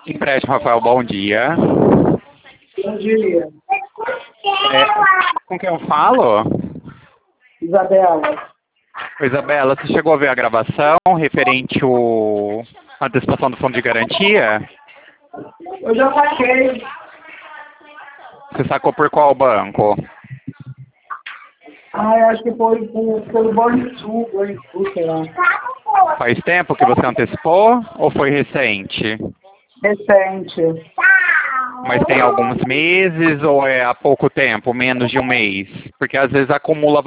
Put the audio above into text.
Empréstimo, Rafael, bom dia. Bom dia. Com quem eu falo? Isabela. Isabela, você chegou a ver a gravação referente à antecipação do fundo de garantia? Eu já saquei. Você sacou por qual banco? Eu acho que foi pelo Banrisul, sei lá. Faz tempo que você antecipou ou foi recente? Recente. Mas tem alguns meses ou é há pouco tempo, menos de um mês? Porque às vezes acumula